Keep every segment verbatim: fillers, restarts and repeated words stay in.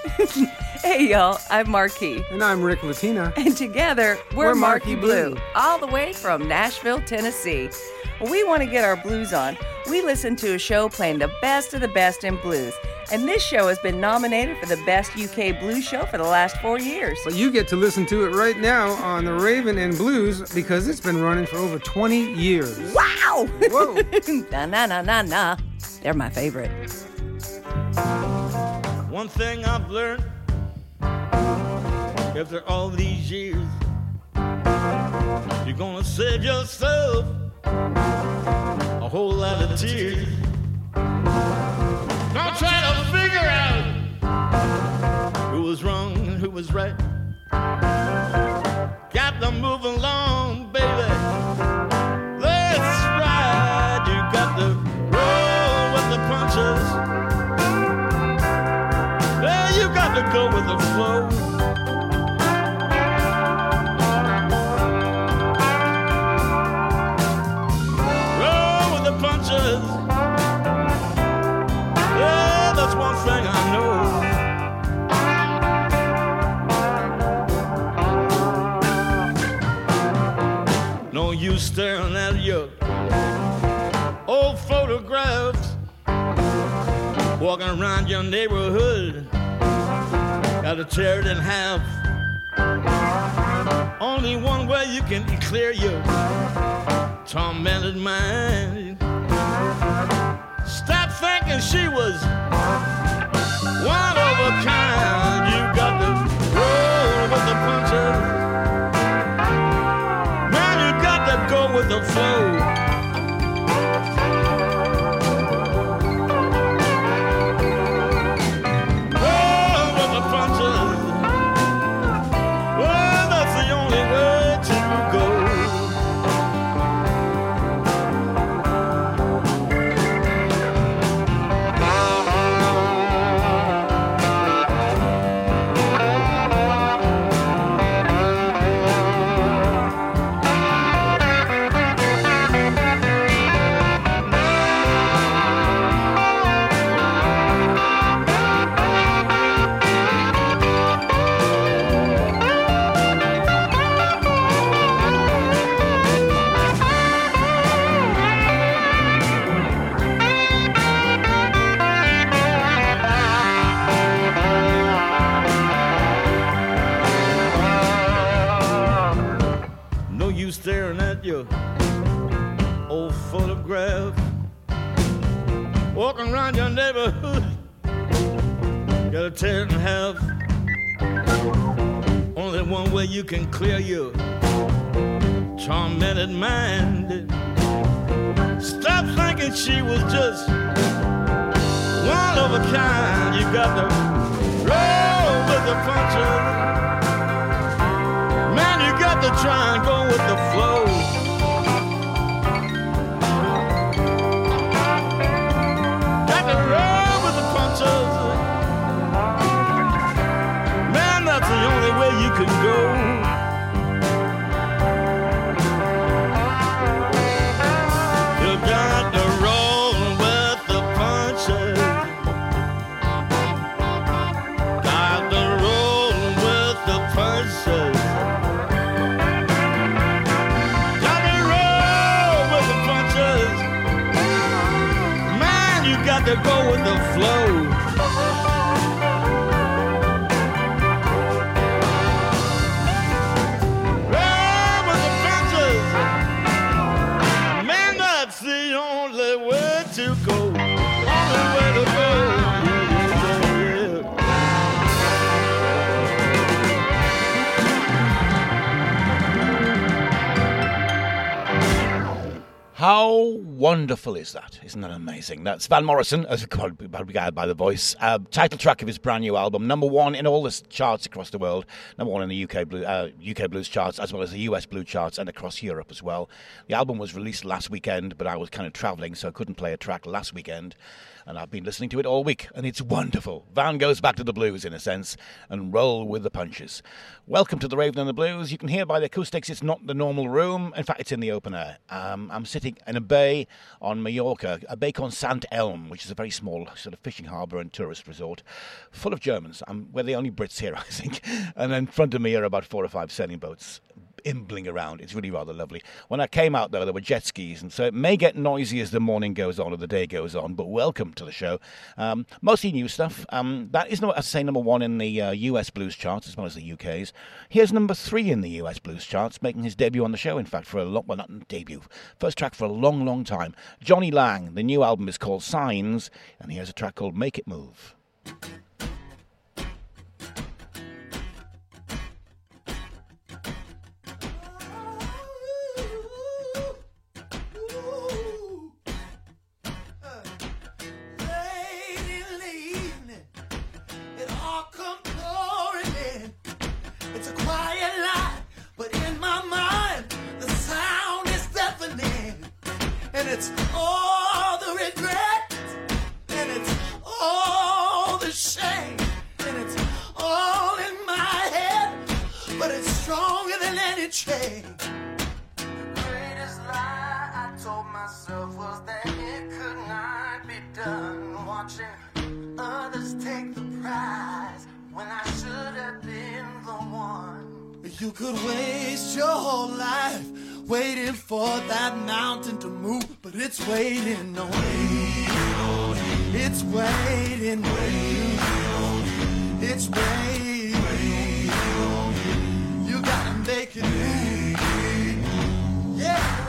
Hey, y'all, I'm Marquis. And I'm Rick Latina. And together, we're, We're Marquis Marquis Blue, Blue. all the way from Nashville, Tennessee. When we want to get our blues on, we listen to a show playing the best of the best in blues. And this show has been nominated for the Best U K Blues Show for the last four years. But you get to listen to it right now on the Raven and Blues because it's been running for over twenty years. Wow! Whoa! na, na, na, na, na. They're my favorite. One thing I've learned after all these years, you're gonna save yourself a whole lot of tears. Don't try to figure out who was wrong and who was right. Got to move along, baby. That's right. You got to roll with the punches. Well, you got to go with the flow. Roll with the punches. Yeah, that's one thing I know. No use staring at your old photographs, walking around your neighborhood. Gotta tear it in half. Only one way you can clear your tormented mind. Stop thinking she was one of a kind. You got to roll with the punches. Man, you got to go with the flow. Roll with the punches. Well, that's the only way to go. No use staring at your old photograph, walking around your neighborhood. Gotta tear it in half. Only one way you can clear your tormented mind. Stop thinking she was just one of a kind. You got to roll with the punches. Man, you got to try and go with the flow. Got to roll with the punches. Man, that's the only way you can go. You got to roll with the punches. Got to roll with the punches. Got to roll with the punches. Man, you got to go with the flow. Roll with the punches. Man, that's the only way to go. Only way to go. Yeah, How wonderful is that? Isn't that amazing? That's Van Morrison, as probably by the voice. Uh, title track of his brand new album, number one in all the charts across the world, number one in the U K blue, uh, U K blues charts, as well as the U S blue charts, and across Europe as well. The album was released last weekend, but I was kind of travelling, so I couldn't play a track last weekend. and I've been listening to it all week, and it's wonderful. Van goes back to the blues, in a sense, and roll with the punches. Welcome to the Raven and the Blues. You can hear by the acoustics it's not the normal room. In fact, it's in the open air. Um, I'm sitting in a bay on Mallorca, a bay called Sant Elm, which is a very small sort of fishing harbour and tourist resort, full of Germans. Um, we're the only Brits here, I think. And in front of me are about four or five sailing boats imbling around. It's really rather lovely. When I came out, though, there were jet skis, and so it may get noisy as the morning goes on or the day goes on, but welcome to the show. Um, mostly new stuff. Um, that is, not, as I say, number one in the uh, U S blues charts, as well as the U K's. Here's number three in the U S blues charts, making his debut on the show, in fact, for a long, well, not debut, first track for a long, long time. Johnny Lang. The new album is called Signs, and here's a track called Make It Move. It's all the regret, and it's all the shame, and it's all in my head, but it's stronger than any chain. The greatest lie I told myself was that it could not be done. Watching others take the prize when I should have been the one. You could waste your whole life waiting for that mountain to move, but it's waiting on you. It's waiting on you. It's waiting on you. You gotta make it move. Yeah.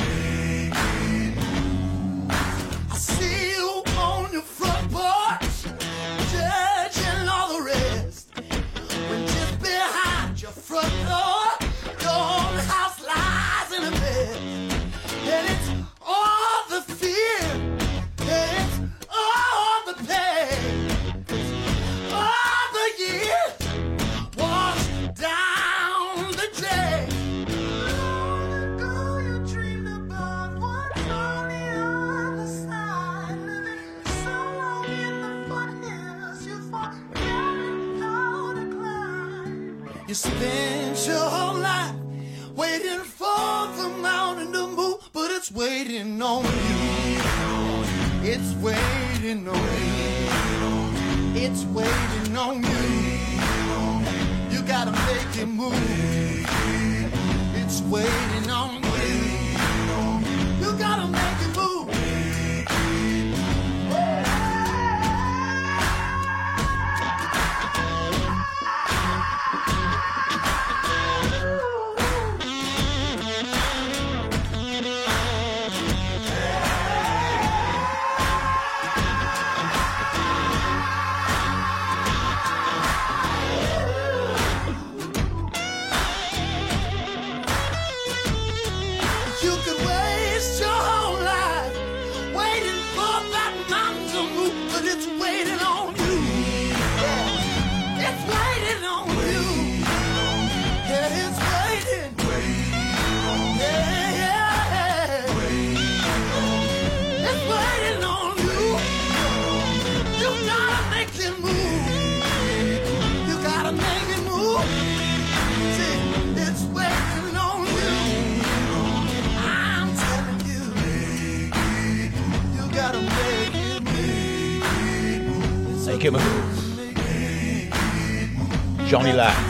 I see you on your front porch, judging all the rest. When just behind your front door, your own house lies in a bed. And it's all the fear, it's all the pain, it's all the years washed down the drain. Long ago you dreamed about what's on the other side, living so long in the foothills you forgot how to climb. You spent your whole life waiting for the mountain to move, but it's waiting on you. It's waiting on you. It's waiting on you. You gotta make it move. It's waiting on you. You gotta make it move. Make it move. Johnny Lang.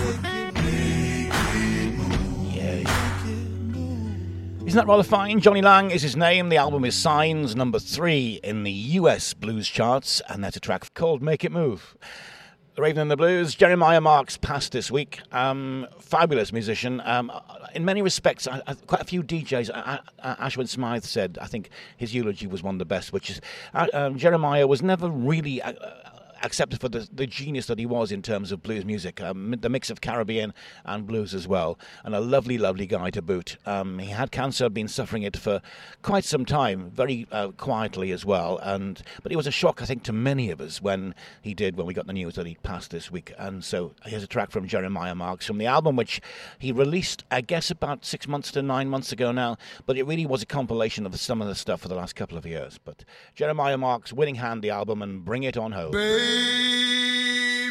Yeah. Isn't that rather fine? Johnny Lang is his name. The album is Signs, number three in the U S blues charts, and that's a track called Make It Move. The Raven and the Blues. Jeremiah Marks passed this week. Um, fabulous musician. Um, in many respects, I, I, quite a few D Js. I, I, Ashwin Smythe said, I think his eulogy was one of the best, which is uh, um, Jeremiah was never really... Uh, accepted for the, the genius that he was in terms of blues music, um, the mix of Caribbean and blues as well, and a lovely, lovely guy to boot. Um, he had cancer, been suffering it for quite some time, very uh, quietly as well, and but it was a shock, I think, to many of us when he did, when we got the news that he'd passed this week. And so here's a track from Jeremiah Marks from the album, which he released, I guess, about six months to nine months ago now, but it really was a compilation of some of the stuff for the last couple of years. But Jeremiah Marks, Winning Hand, the album, and Bring It On Home. Baby,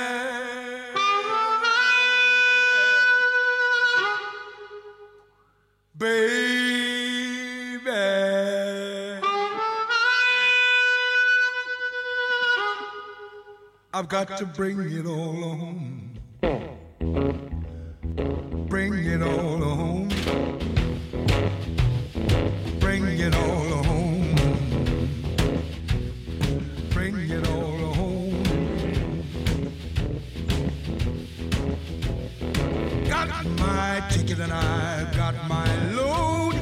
baby, I've got to bring it all home. Bring it all home. Bring it all home. Bring it all home. Got my ticket and I've got my load.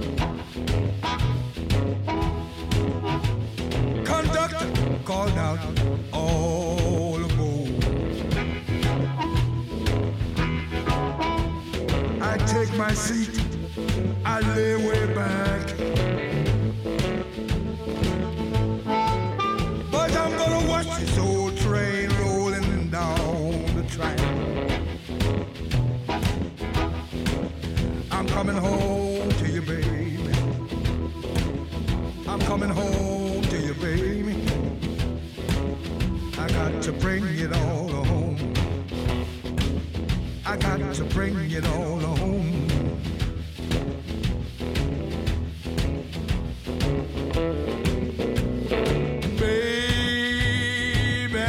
Conductor called out all aboard. I take my seat, I lay way back, but I'm gonna watch this old train rolling down the track. I'm coming home to you, baby. I'm coming home to you, baby. I got to bring it all home. I got to bring it all home. Baby,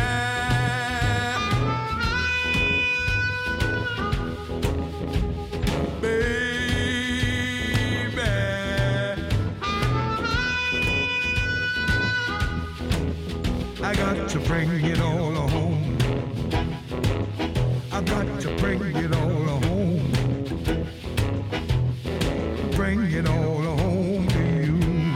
baby, I got to bring it all home. I've got to bring it all home. Bring it all home to you.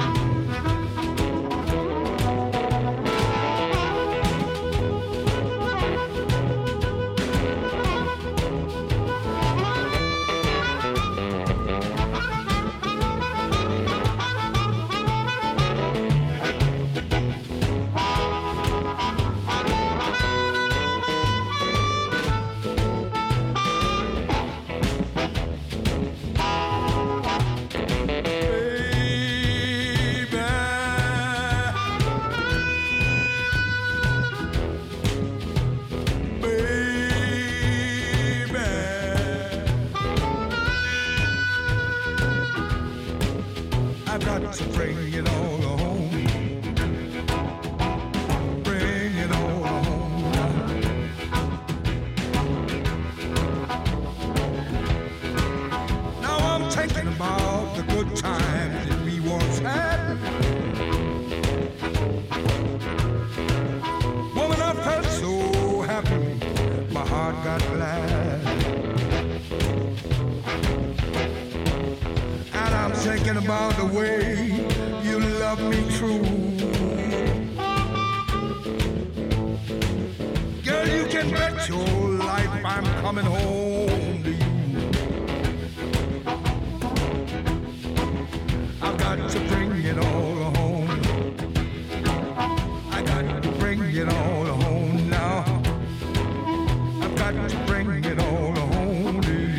I've got to bring it all home. Bring it all home. Now I'm thinking about the good times that we once had. Woman, I felt so happy, my heart got glad. I'm thinking about the way you love me true. Girl, you can bet your life I'm coming home to you. I've got to bring it all home. I got to bring it all home now. I've got to bring it all home to you.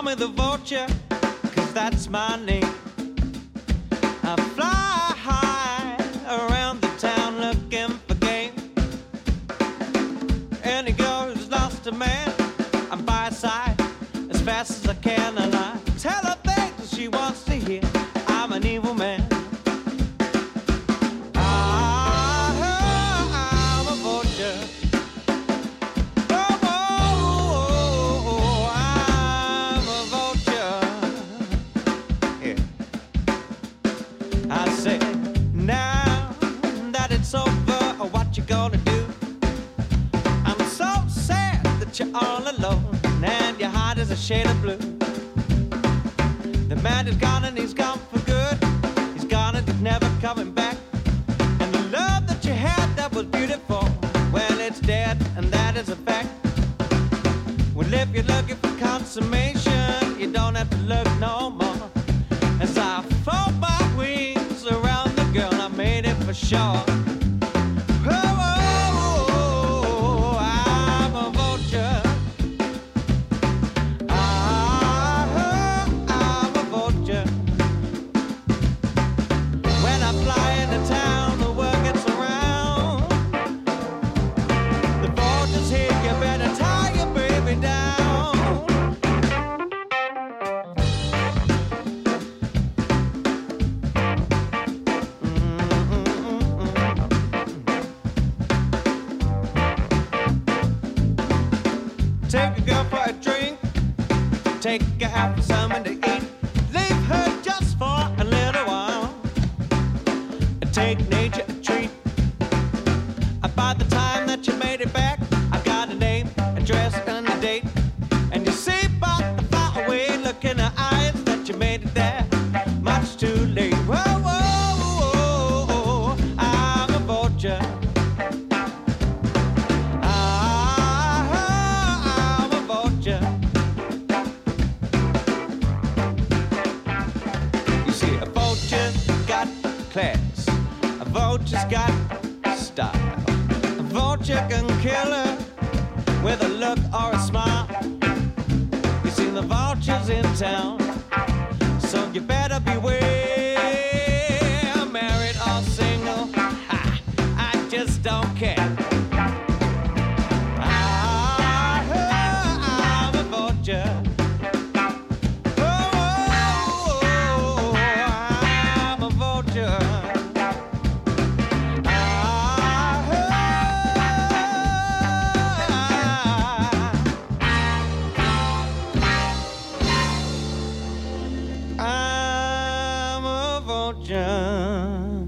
me the vulture, 'cause that's my name. I fly high around the town looking for game. Any girl who's lost a man, I'm by her side as fast as I can, and I tell her things she wants to hear. I'm an evil man. I'm a vulture. Oh, oh, oh, I'm a vulture. Yeah. I say, now that it's over, what you gonna do? I'm so sad that you're all alone and your heart is a shade of blue. The man is gone and he's gone for good. He's gone and he's never coming back. And the love that you had that was beautiful, well, it's dead, and that is a fact. Well, if you're looking for consummation, you don't have to look no more. As I fold my wings around the girl, I made it for sure. Oh, oh, oh, I'm a vulture. Ah, I'm a vulture. When I fly into town, the world gets around. The vulture's here, you better tie your baby down. Take a girl for a drink, take her out for something to eat, leave her just for a little while, take nature a treat. By the time that you made it back, I got a name, address, and a date. And you see by the far away look in her eyes that you made it there much too late. Whoa, whoa, whoa, whoa, I'm a vulture. I'm a vulture. You see, a vulture's got class, a vulture's got style. A vulture can kill her with a look or a smile. You see, the vulture's in town, so you better beware. Married or single, ha, I just don't care. I'm a vulture. Oh, oh, oh, I'm a vulture. I'm a vulture.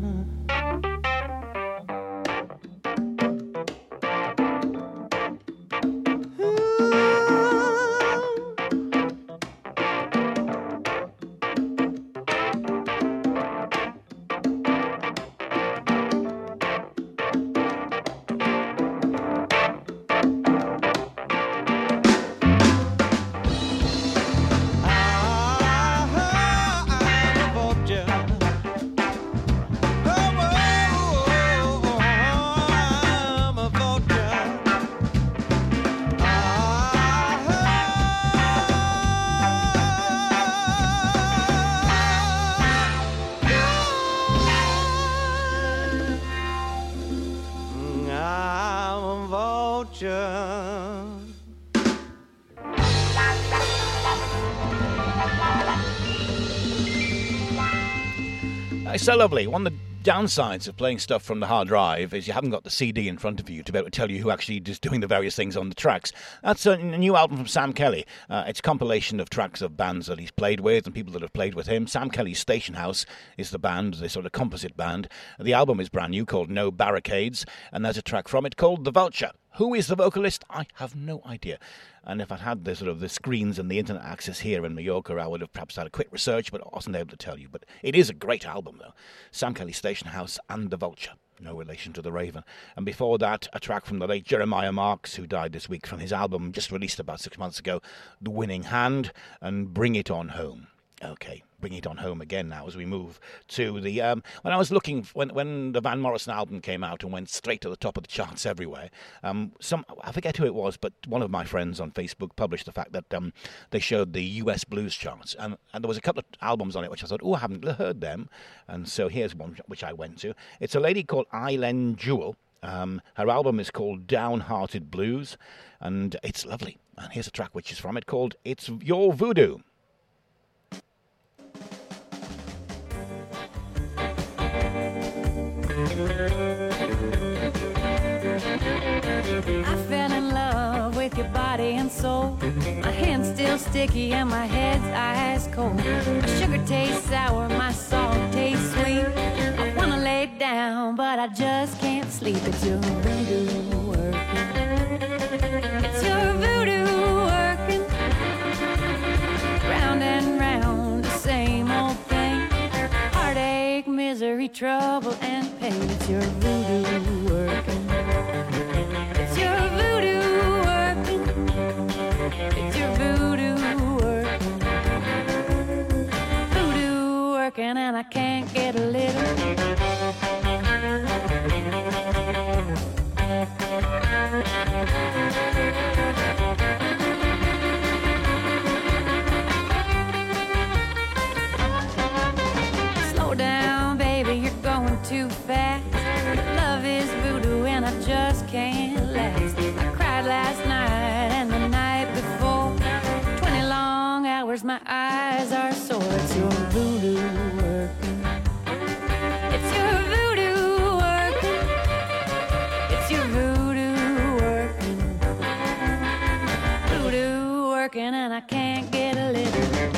It's so lovely. One of the downsides of playing stuff from the hard drive is you haven't got the C D in front of you to be able to tell you who actually is doing the various things on the tracks. That's a, a new album from Sam Kelly. Uh, it's a compilation of tracks of bands that he's played with and people that have played with him. Sam Kelly's Station House is the band, the sort of composite band. The album is brand new, called No Barricades, and there's a track from it called The Vulture. Who is the vocalist? I have no idea. And if I'd had the sort of the screens and the internet access here in Mallorca, I would have perhaps had a quick research, but I wasn't able to tell you. But it is a great album, though. Sam Kelly, Station House, and The Vulture. No relation to The Raven. And before that, a track from the late Jeremiah Marks, who died this week, from his album just released about six months ago, The Winning Hand, and Bring It On Home. Okay, bring it on home again now as we move to the... Um, when I was looking, when when the Van Morrison album came out and went straight to the top of the charts everywhere, um, some I forget who it was, but one of my friends on Facebook published the fact that um, they showed the U S blues charts, and, and there was a couple of albums on it which I thought, oh, I haven't heard them, and so here's one which I went to. It's a lady called Eileen Jewell. Um, her album is called Downhearted Blues, and it's lovely. And here's a track which is from it called It's Your Voodoo. I fell in love with your body and soul. My hand's still sticky and my head's ice cold. My sugar tastes sour, my salt tastes sweet. I wanna lay down, but I just can't sleep. It's your voodoo working. It's your voodoo working. Round and round, the same old thing. Heartache, misery, trouble, and pain. It's your voodoo working. It's your voodoo working. It's your voodoo working. Voodoo working, and I can't get a little. Slow down, baby, you're going too fast. Love is voodoo and I just can't last. I cried last night and the night before. Twenty long hours, my eyes are sore. It's your voodoo working. It's your voodoo working. It's your voodoo working. Voodoo working, and I can't get a little.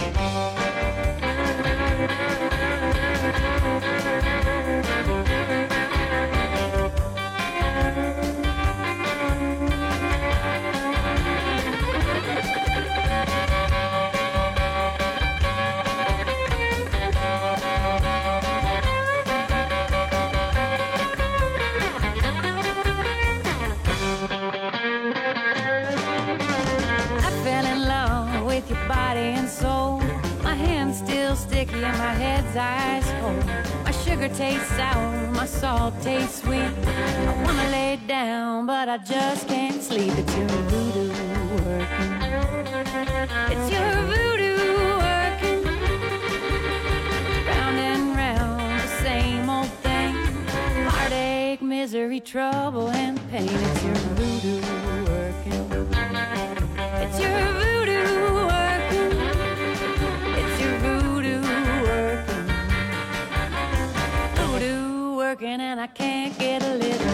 Body and soul. My hand's still sticky and my head's ice cold. My sugar tastes sour, my salt tastes sweet. I wanna lay down, but I just can't sleep. It's your voodoo working. It's your voodoo working. Round and round, the same old thing. Heartache, misery, trouble, and pain. It's your voodoo working. It's your voodoo working. Working, and I can't get a little.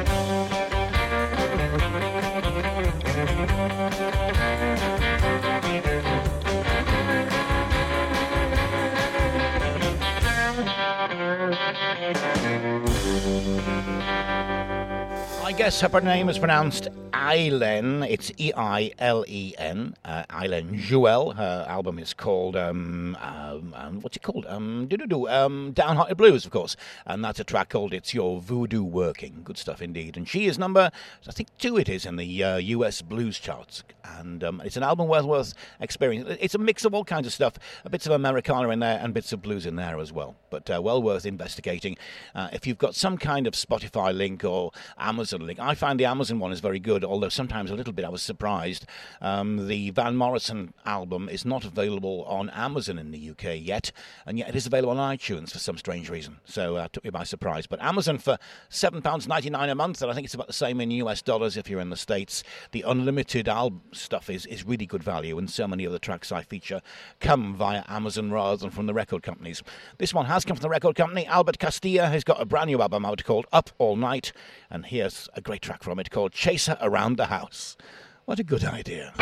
I guess her name is pronounced Eileen. It's E I L E N. Uh, Eileen Jewell. Her album is called, um, um, um, what's it called? Um, doo-doo-doo, um, Downhearted Blues, of course. And that's a track called It's Your Voodoo Working. Good stuff indeed. And she is number, I think two it is in the uh, U S blues charts. And um, it's an album well worth experiencing. It's a mix of all kinds of stuff. A bits of Americana in there and bits of blues in there as well. But uh, well worth investigating. Uh, if you've got some kind of Spotify link or Amazon link, I find the Amazon one is very good, although sometimes a little bit I was surprised. Um, the Van Morrison album is not available on Amazon in the U K yet, and yet it is available on iTunes for some strange reason. So uh, it took me by surprise. But Amazon for seven pounds ninety-nine a month, and I think it's about the same in U S dollars if you're in the States. The unlimited album stuff is, is really good value, and so many of the tracks I feature come via Amazon rather than from the record companies. This one has come from the record company. Albert Castilla has got a brand new album out called Up All Night, and here's a great track from it called Chaser Around the House. What a good idea.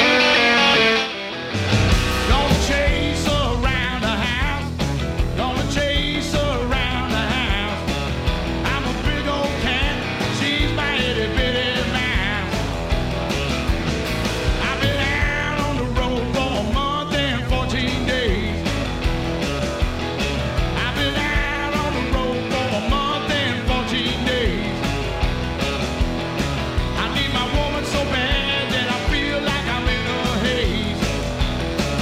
Gonna chase around the house. Gonna chase around the house. I'm a big old cat. She's my itty bitty mouse. I've been out on the road for a month and fourteen days. I've been out on the road for a month and fourteen days. I need my woman so bad that I feel like I'm in a haze.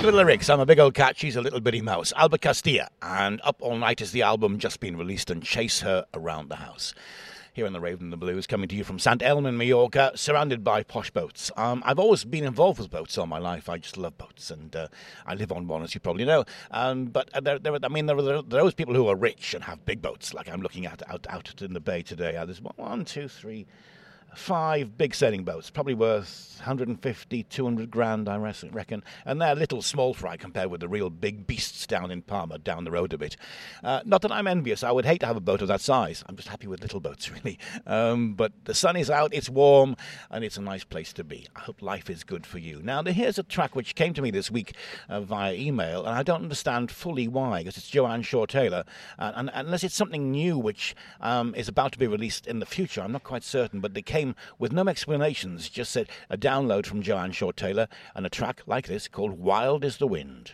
The lyrics, I'm a big old cat, she's a little bitty mouse. Albert Castilla, and Up All Night is the album just been released, and Chase Her Around the House. Here on the Raven and the Blues, coming to you from Saint Elmo, Mallorca, surrounded by posh boats. Um, I've always been involved with boats all my life. I just love boats, and uh, I live on one, as you probably know. Um, but uh, there, there, I mean, there are, there are those people who are rich and have big boats, like I'm looking at out, out in the bay today. Uh, there's one, one, two, three... Five big sailing boats, probably worth one hundred fifty, two hundred grand, I reckon. And they're little small fry compared with the real big beasts down in Palma, down the road a bit. Uh, not that I'm envious. I would hate to have a boat of that size. I'm just happy with little boats, really. Um, but the sun is out, it's warm, and it's a nice place to be. I hope life is good for you. Now, here's a track which came to me this week uh, via email, and I don't understand fully why, because it's Joanne Shaw-Taylor. Uh, and, and unless it's something new which um, is about to be released in the future, I'm not quite certain, but they came with no explanations, just said a download from Joanne Shaw-Taylor and a track like this called Wild is the Wind.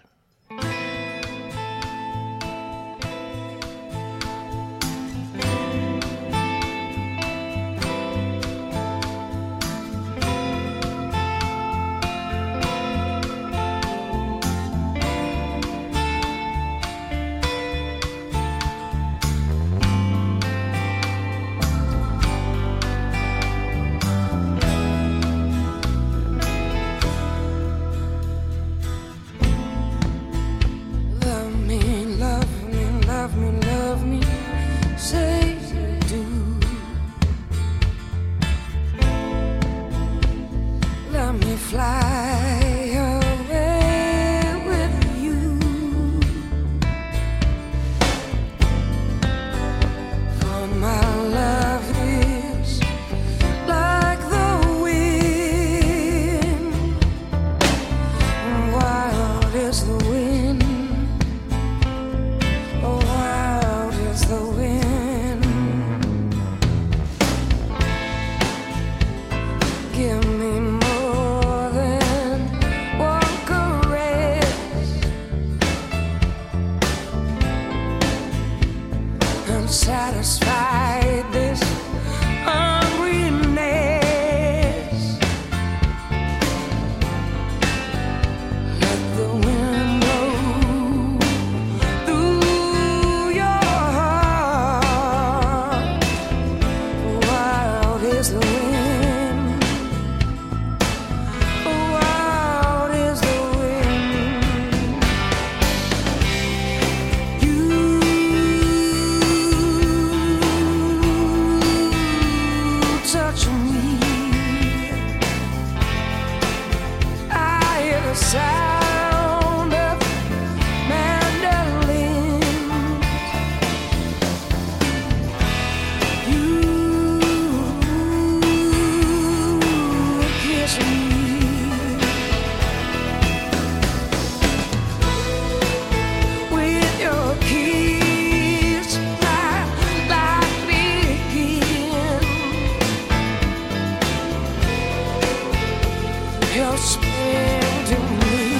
You're spinning to me.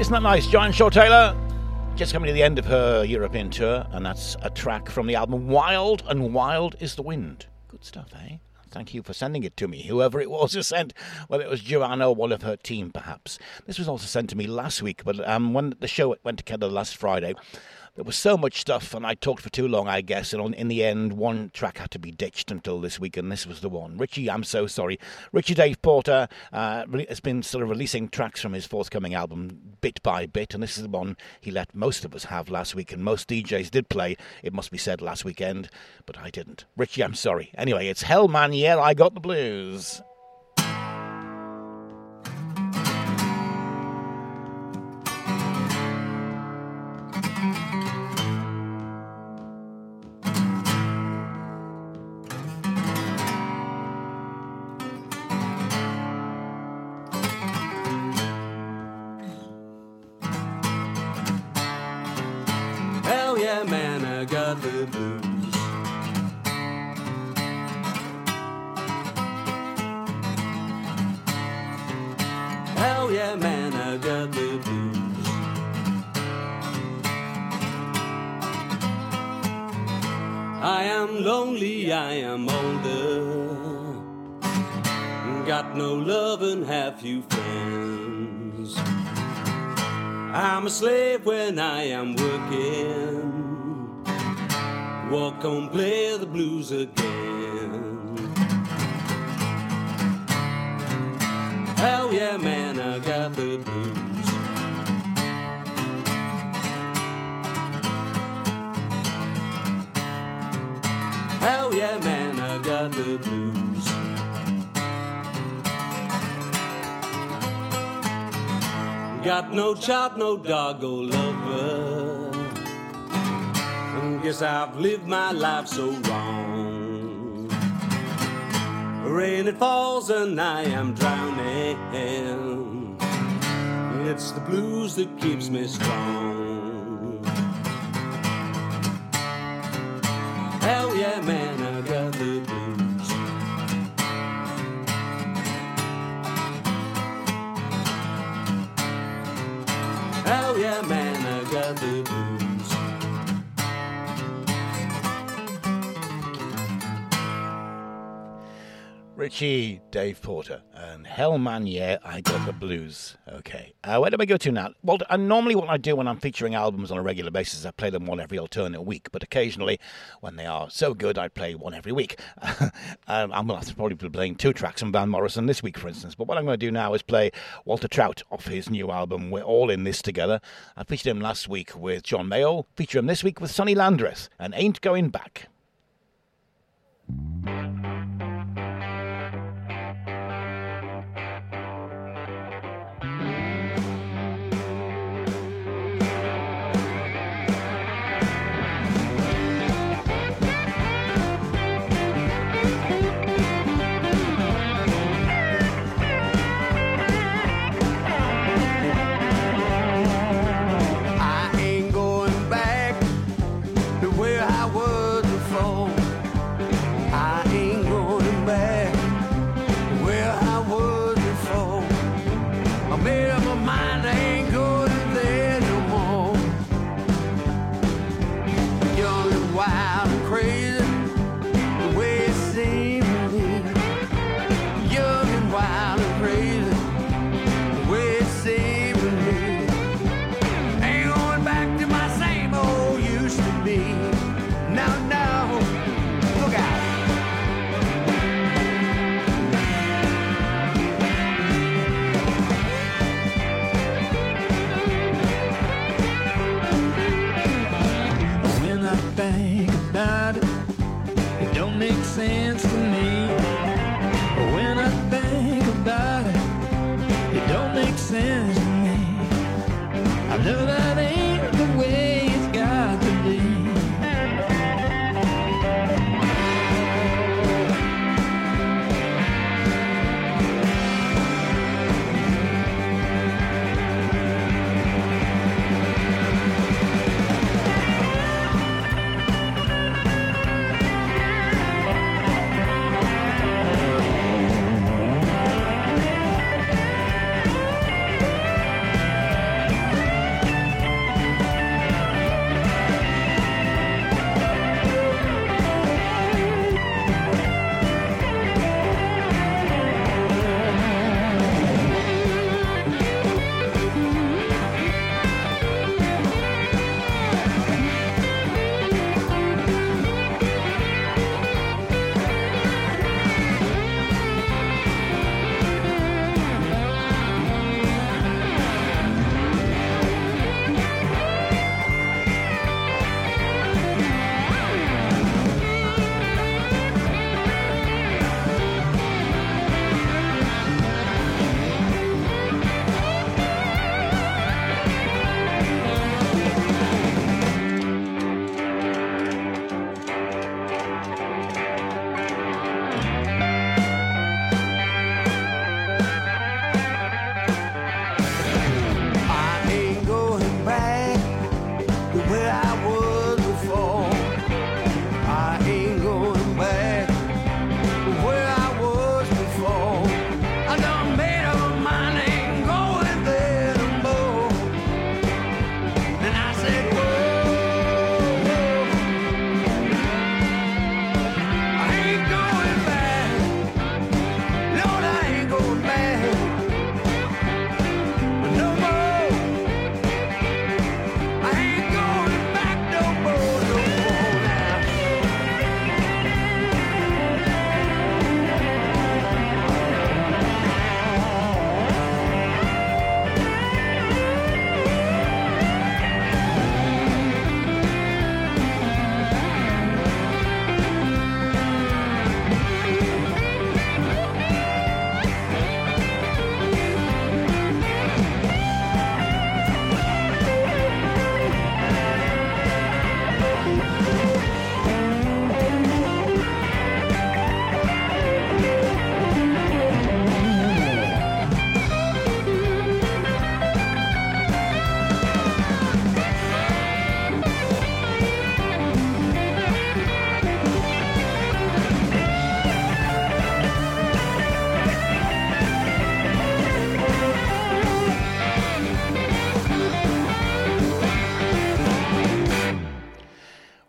Isn't that nice? Joanne Shaw Taylor just coming to the end of her European tour, and that's a track from the album Wild, and Wild is the Wind. Good stuff, eh? Thank you for sending it to me, whoever it was who sent, whether it was Joanna or one of her team, perhaps. This was also sent to me last week, but um, when the show went together last Friday, there was so much stuff, and I talked for too long, I guess, and on, in the end, one track had to be ditched until this week, and this was the one. Richie, I'm so sorry. Richie Dave Porter uh, has been sort of releasing tracks from his forthcoming album bit by bit, and this is the one he let most of us have last week, and most D Js did play, it must be said, last weekend, but I didn't. Richie, I'm sorry. Anyway, it's Hell Man, Yeah, I Got the Blues. Few friends. I'm a slave when I am working. Walk on, play the blues again. Hell yeah, man, I got the blues. Hell yeah, man, I got the blues. Got no child, no dog or lover. Guess I've lived my life so wrong. Rain it falls and I am drowning. It's the blues that keeps me strong. Hell yeah, man, I got the blues. Hell yeah, man, I got the blues. Richie Dave Porter and Hell Man, Yeah, I Got the Blues. Okay, uh, where do I go to now? Well, uh, normally what I do when I'm featuring albums on a regular basis, I play them one every alternate week, but occasionally, when they are so good, I play one every week. um, I'm going to probably be playing two tracks from Van Morrison this week, for instance, but what I'm going to do now is play Walter Trout off his new album, We're All In This Together. I featured him last week with John Mayall, feature him this week with Sonny Landreth, and Ain't Going Back. I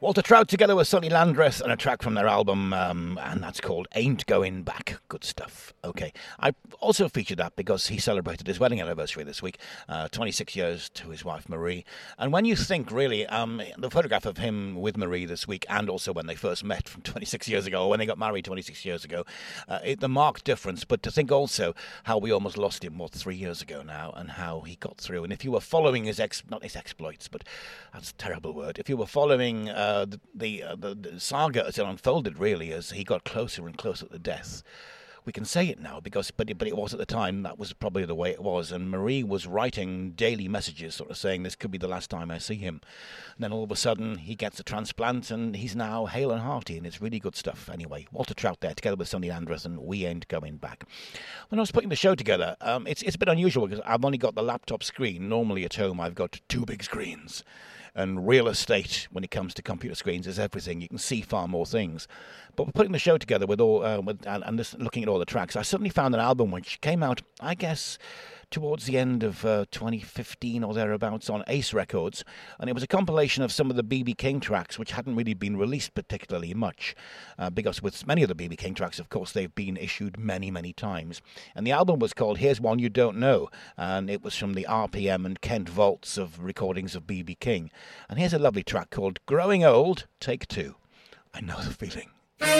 Walter Trout together with Sonny Landreth and a track from their album, um, and that's called Ain't Going Back. Good stuff. Okay. I also featured that because he celebrated his wedding anniversary this week, uh, twenty-six years to his wife Marie. And when you think, really, um, the photograph of him with Marie this week, and also when they first met from twenty-six years ago, or when they got married twenty-six years ago, uh, it, the marked difference. But to think also how we almost lost him, what, three years ago now, and how he got through. And if you were following his, ex, not his exploits, but that's a terrible word, if you were following uh, the, the, uh, the, the saga as it unfolded, really, as he got closer and closer to death, we can say it now, because but it, but it was at the time, that was probably the way it was. And Marie was writing daily messages sort of saying this could be the last time I see him. And then all of a sudden he gets a transplant and he's now hale and hearty, and it's really good stuff. Anyway, Walter Trout there together with Sonny Landreth and We Ain't Going Back. When I was putting the show together, um, it's, it's a bit unusual because I've only got the laptop screen. Normally at home I've got two big screens. And real estate, when it comes to computer screens, is everything. You can see far more things. But we're putting the show together with all, uh, with, and, and this, looking at all the tracks, I suddenly found an album which came out, I guess, towards the end of uh, twenty fifteen or thereabouts on Ace Records, and it was a compilation of some of the B B King tracks which hadn't really been released particularly much, uh, because with many of the B B King tracks, of course, they've been issued many, many times. And the album was called Here's One You Don't Know, and it was from the R P M and Kent vaults of recordings of B B King. And here's a lovely track called Growing Old, Take Two. I know the feeling.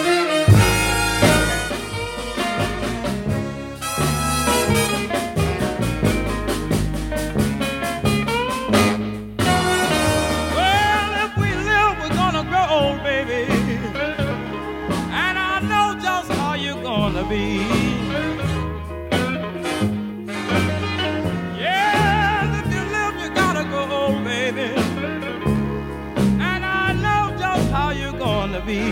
Be. Yeah, if you live, you gotta go old, baby. And I know just how you're gonna be.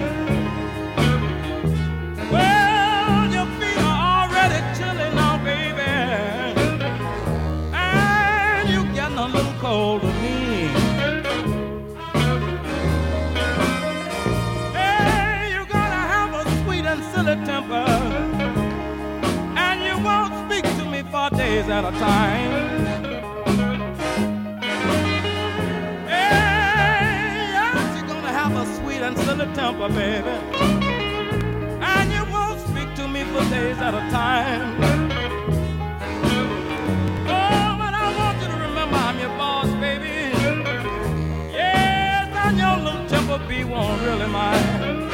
Well, your feet are already chilly now, baby. And you're getting a little cold to me. Hey, you're gonna have a sweet and silly temper. For days at a time. Hey, yes, you're gonna have a sweet and silly temper, baby. And you won't speak to me for days at a time. Oh, but I want you to remember I'm your boss, baby. Yes, and your little temper bee won't really mind.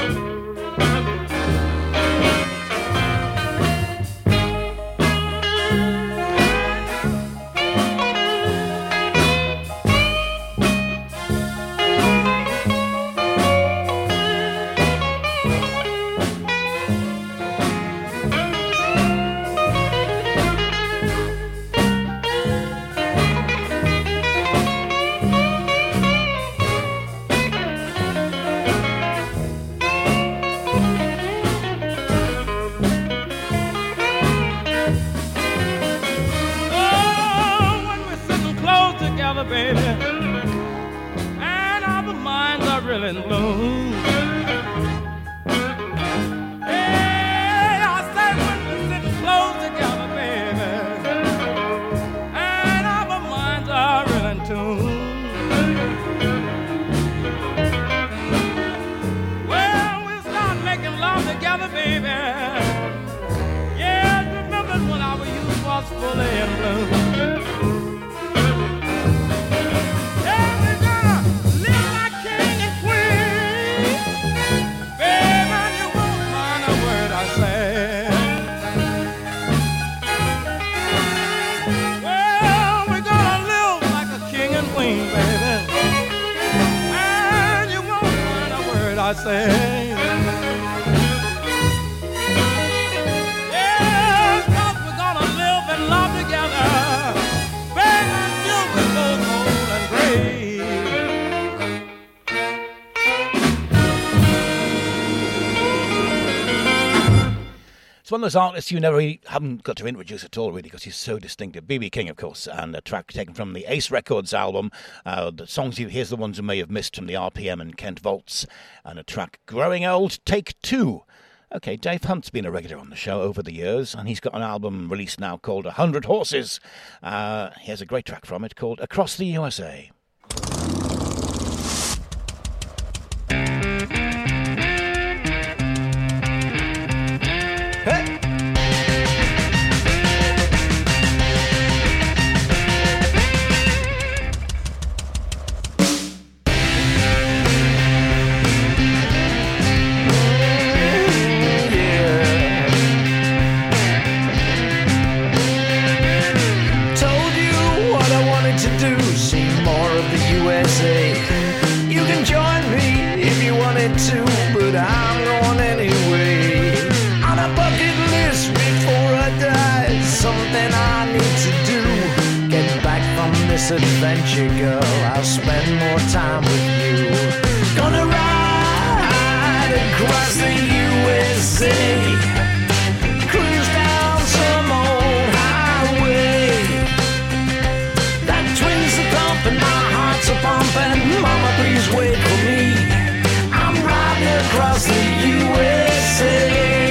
Baby, and our minds are really in bloom. Hey, I say when we sit close together, baby, and our minds are really in tune. Well, we start making love together, baby. Yeah, remember when our youth was fully in bloom. I say, yes, 'cause we're gonna live and love together, baby, until we're both old and gray. It's one of those artists you never really haven't got to introduce at all, really, because he's so distinctive. B B King, of course, and a track taken from the Ace Records album. Uh, the songs you here's the ones you may have missed from the R P M and Kent vaults, and a track Growing Old, Take Two. Okay, Dave Hunt's been a regular on the show over the years, and he's got an album released now called A Hundred Horses. Uh, here's a great track from it called Across the U S A. to, but I'm going anyway. On a bucket list before I die, something I need to do. Get back from this adventure, girl, I'll spend more time with you. Gonna ride across the U S A, cruise down some old highway. That twins are thumping, my heart's a pumping. Mama, please wait for me. I'm riding across the U S A.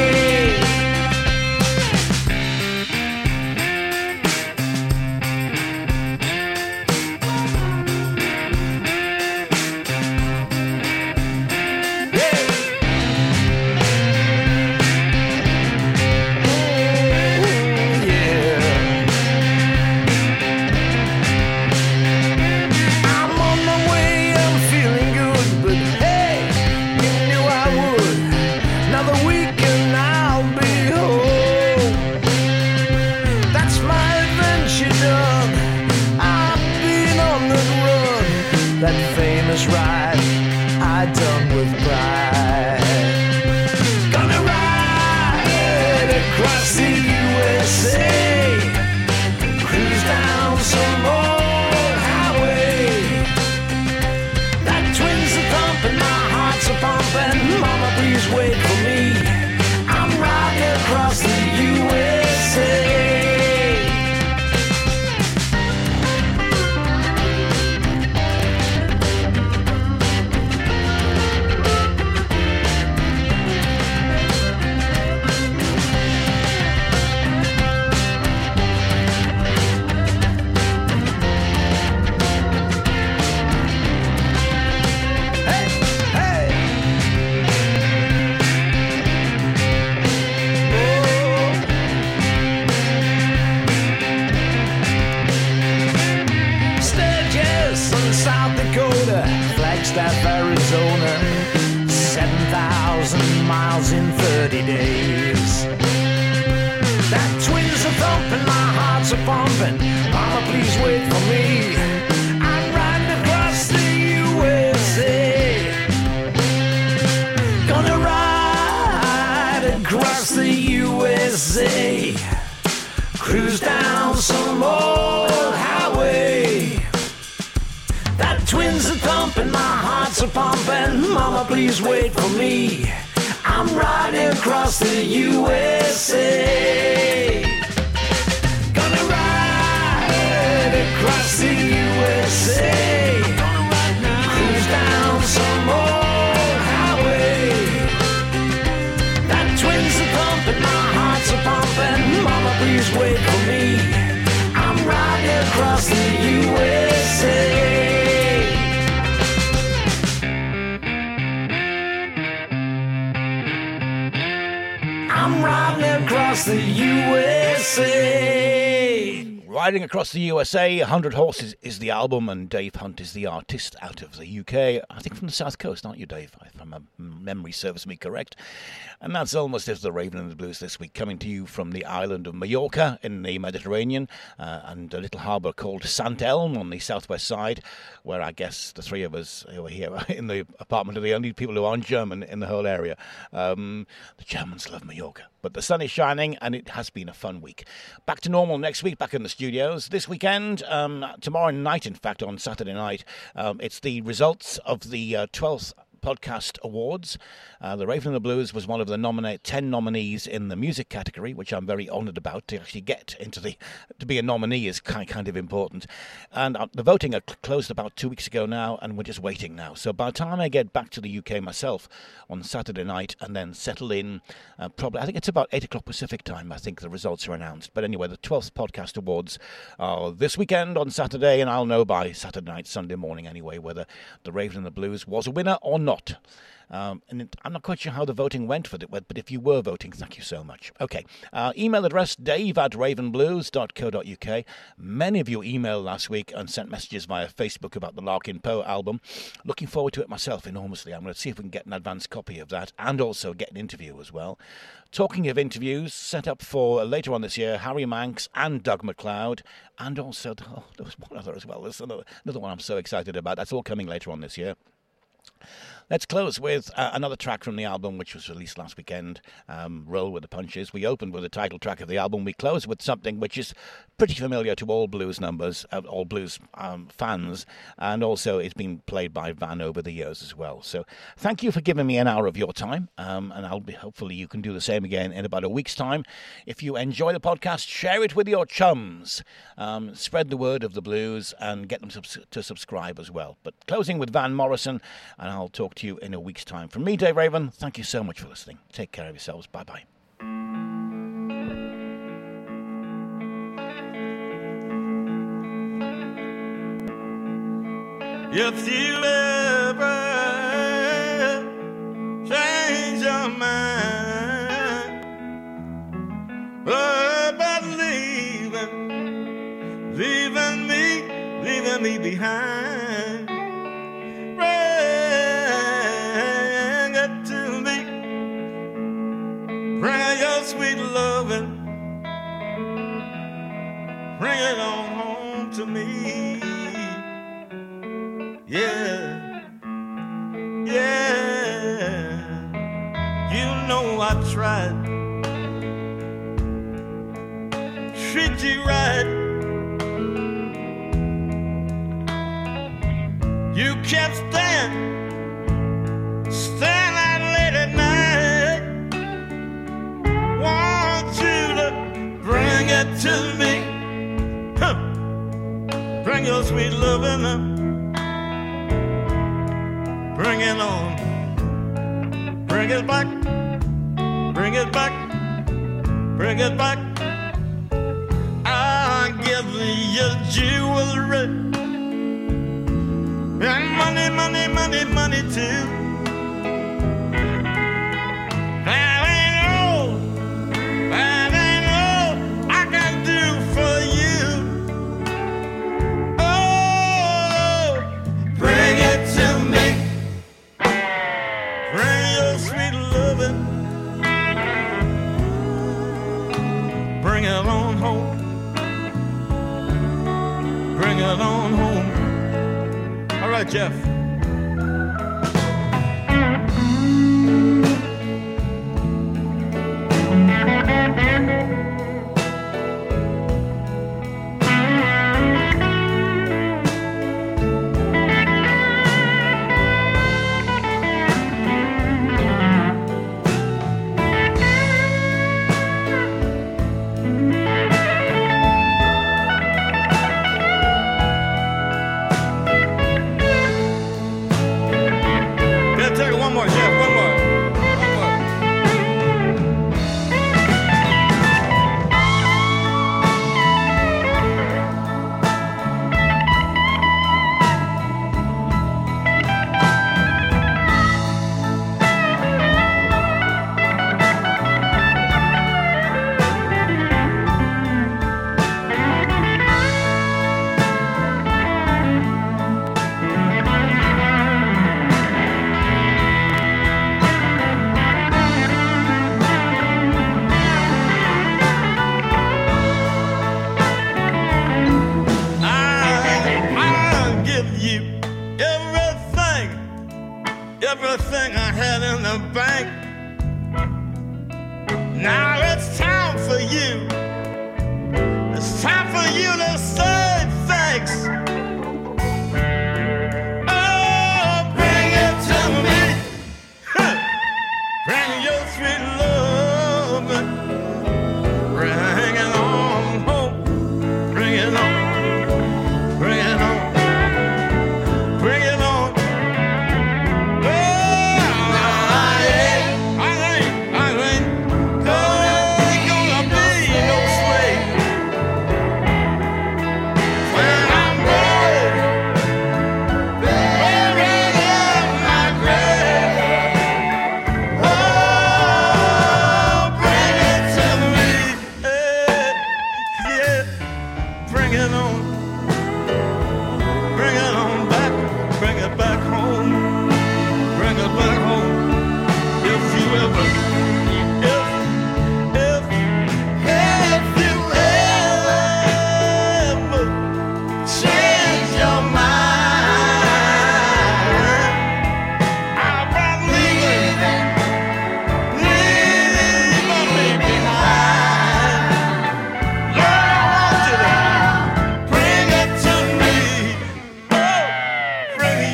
Ride I done with pride. Gonna ride across the U S A, cruise down some old highway. That twins are thumping, my heart's a pumping. Mama, please wait for me. I'm riding across the U S A. Flagstaff, Arizona, seven thousand miles in thirty days. That twins are thumping, my heart's a pumping. Mama, please wait for me. I'm riding across the U S A. Gonna ride across the U S A, cruise down some old highway. That twins are thumping, my heart's a pumping. Mama, please wait for me. I'm riding across the U S A. Gonna ride across the U S A, cruise down some old highway. That twins are thumping, my heart's a pumping. Mama, please wait for me. I'm riding across the U S A. I'm riding across the U S A. Riding Across the U S A, one hundred Horses is the album, and Dave Hunt is the artist out of the U K. I think from the South Coast, aren't you, Dave? If my memory serves me correct. And that's almost as the Raven and the Blues this week, coming to you from the island of Mallorca in the Mediterranean, uh, and a little harbour called Sant Elm on the southwest side, where I guess the three of us who are here in the apartment are the only people who aren't German in the whole area. Um, the Germans love Mallorca. But the sun is shining, and it has been a fun week. Back to normal next week, back in the studios. This weekend, um, tomorrow night, in fact, on Saturday night, um, it's the results of the uh, twelfth Podcast Awards. Uh, the Raven and the Blues was one of the nominate ten nominees in the music category, which I'm very honoured about. To actually get into the to be a nominee is kind kind of important. And uh, the voting uh, closed about two weeks ago now, and we're just waiting now. So by the time I get back to the U K myself on Saturday night and then settle in, uh, probably I think it's about eight o'clock Pacific time. I think the results are announced. But anyway, the twelfth Podcast Awards are this weekend on Saturday, and I'll know by Saturday night, Sunday morning anyway, whether the Raven and the Blues was a winner or not. Not. Um, and it, I'm not quite sure how the voting went for it, but if you were voting, thank you so much. Okay, uh, email address dave at ravenblues dot co dot uk. Many of you emailed last week and sent messages via Facebook about the Larkin Poe album. Looking forward to it myself enormously. I'm going to see if we can get an advance copy of that and also get an interview as well. Talking of interviews, set up for later on this year, Harry Manx and Doug McLeod, and also, oh, there was one other as well. There's another, another one I'm so excited about. That's all coming later on this year. Let's close with uh, another track from the album, which was released last weekend, um, Roll with the Punches. We opened with the title track of the album. We close with something which is pretty familiar to all blues numbers, uh, all blues um, fans, and also it's been played by Van over the years as well. So thank you for giving me an hour of your time, um, and I'll be hopefully you can do the same again in about a week's time. If you enjoy the podcast, share it with your chums, um, spread the word of the blues, and get them subs- to subscribe as well. But closing with Van Morrison, and I'll talk to you in a week's time. From me, Dave Raven, thank you so much for listening. Take care of yourselves. Bye-bye. If you ever change your mind about leaving, leaving me, leaving me behind, bring it to me, bring your sweet loving, bring it on home to me. Yeah, yeah, you know I tried, treat you right, you kept staying, staying out late at night, want you to bring it to me, huh. Bring your sweet loving up. Bring it on, bring it back, bring it back, bring it back. I'll give you jewelry and money, money, money, money too. That ain't all, that ain't all I can do for you. Oh, bring it to me. Bring your sweet loving, bring it on home, bring it on home. All right, Jeff. Everything I had in the bank. Now it's time for you. It's time for you to say thanks. Oh, bring it to me. Bring your sweet love. Bring it on home. Bring it on. Bring it on. Bring it on. When I'm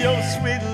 your sweet